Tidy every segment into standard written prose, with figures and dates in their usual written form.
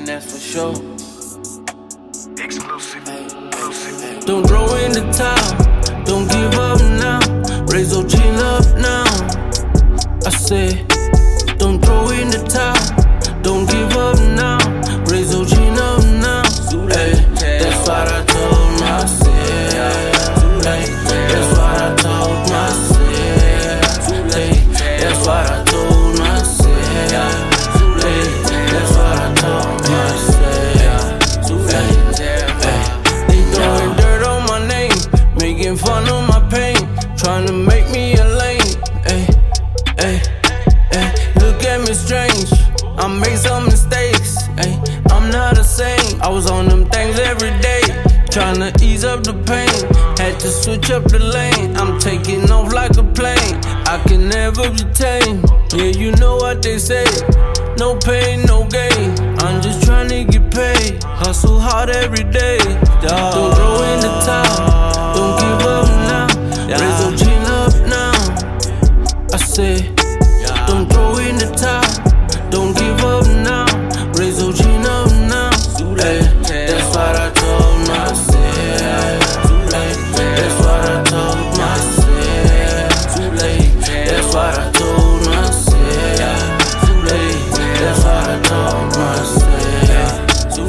and that's for sure. Exclusive. Don't throw in the towel, don't give up now. Raise your chin up now. I said, don't throw in the towel, don't give up now. Raise your chin up now. Ay, that's what I told myself. Ay, that's what I told myself. Ay, that's what I told myself. Ay, that's what I told myself. Ay, they throwing dirt on my name, making fun of my pain, trying to make me a lame. Ay, ay, ay, look at me strange, I made some mistakes. Ay, I'm not a saint, I was on them things every day, trying to ease up the pain. Had to switch up the lane, I'm taking off like a plane. I can never be tamed, yeah, you know what they say. No pain, no gain, I'm just trying to get paid. Hustle hard every day, dawg. Don't throw in the towel, don't give up now. Raise your chin up now. I said, don't throw in the towel, don't give up now. Raise your chin up now. Ay, that's what I told myself. Ay, that's what I told myself. Ay, that's what I told myself. Ay, that's what I told myself.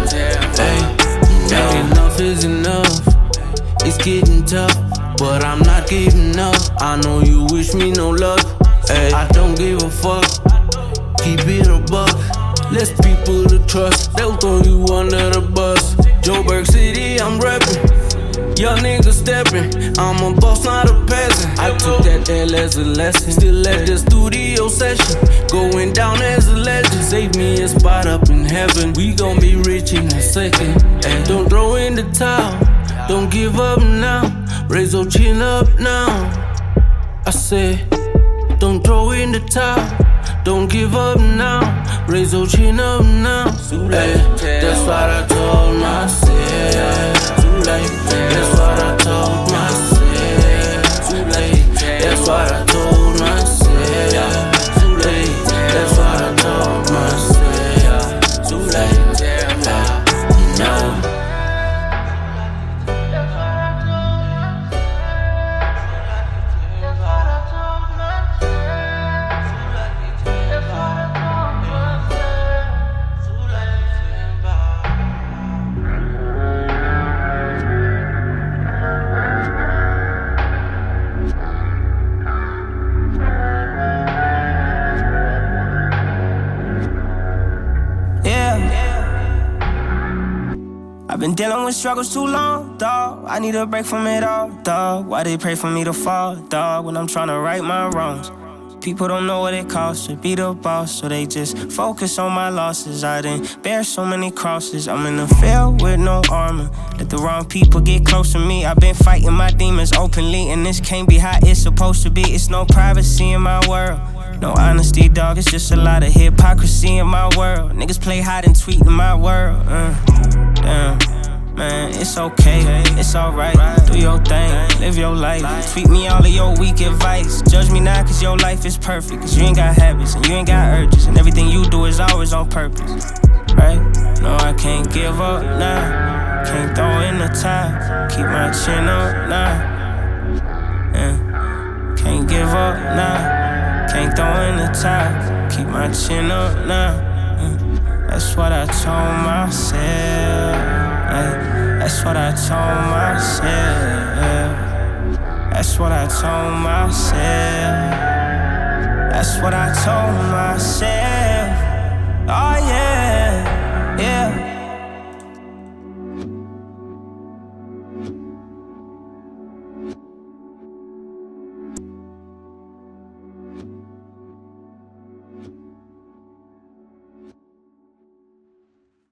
Ay, enough is enough. It's getting tough, but I'm not giving up. I know you wish me no luck. Ay, I don't give a fuck. Keep it a buck. Less people to trust, they'll throw you under the bus. Joburg City, I'm reppin'. Young nigga steppin'. I'm a boss, not a peasant. I took that L as a lesson. Still at the studio session, going down as a legend. Save me a spot up in heaven. We gon' be rich in a second. And don't throw in the towel, don't give up now. Raise your chin up now. I said, don't throw in the towel, don't give up now. Raise your chin up now. Ay, that's what I told myself. Ay, that's what I told myself. Ay, that's what I told myself. Ay, that's what I told myself. Ay, no. Been dealing with struggles too long, dawg. I need a break from it all, dawg. Why they pray for me to fall, dawg, when I'm trying to right my wrongs? People don't know what it costs to be the boss, so they just focus on my losses. I didn't bear so many crosses. I'm in the field with no armor. Let the wrong people get close to me. I've been fighting my demons openly, and this can't be how it's supposed to be. It's no privacy in my world, no honesty, dawg. It's just a lot of hypocrisy in my world. Niggas play hide and tweet in my world. Damn, man, it's okay, it's alright. Do your thing, live your life. Tweet me all of your weak advice. Judge me not cause your life is perfect, cause you ain't got habits and you ain't got urges, and everything you do is always on purpose, right? No, I can't give up now. Can't throw in the towel. Keep my chin up now. Yeah. Can't give up now. Can't throw in the towel. Keep my chin up now. That's what I told myself. That's what I told myself. That's what I told myself. That's what I told myself.